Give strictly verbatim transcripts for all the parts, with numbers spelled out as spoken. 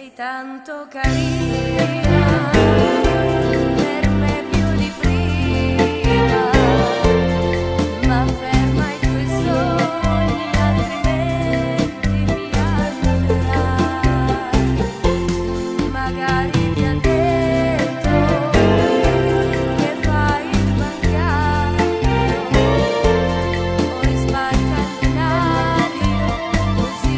Sei tanto carina, per me più di prima, ma ferma i tuoi sogni, altrimenti mi annoierai. Magari ti ha detto che fai il bancario, poi spacca il binario, così.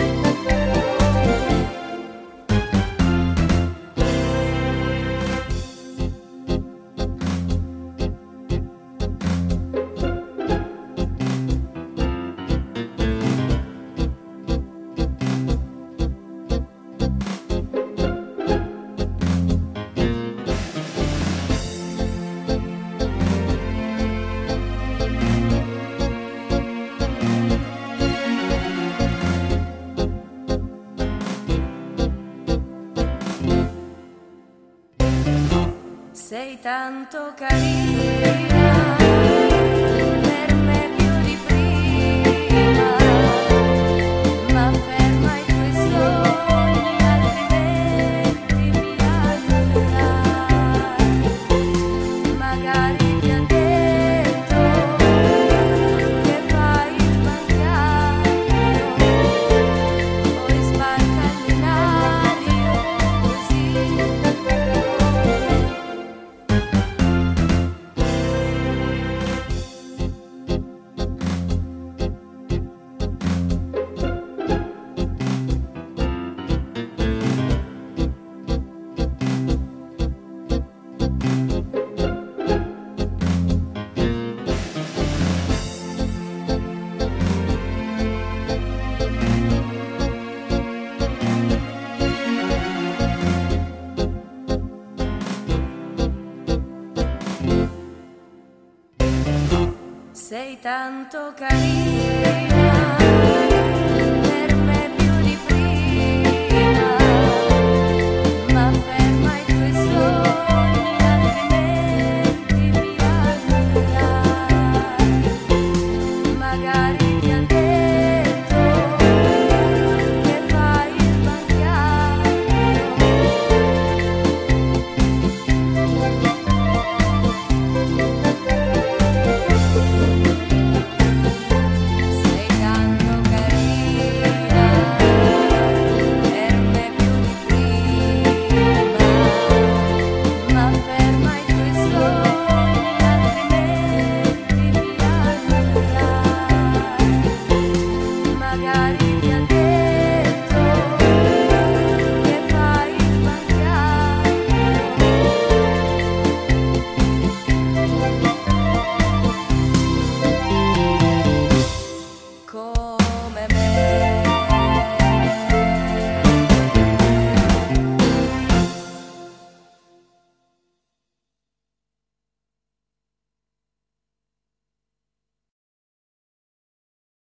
Sei tanto carina, per me più di prima, ma ferma i tuoi sogni, altrimenti mi annoierai. Magari ti ha detto che fai il bancario, poi spacca il binario, così. Sei tanto carina.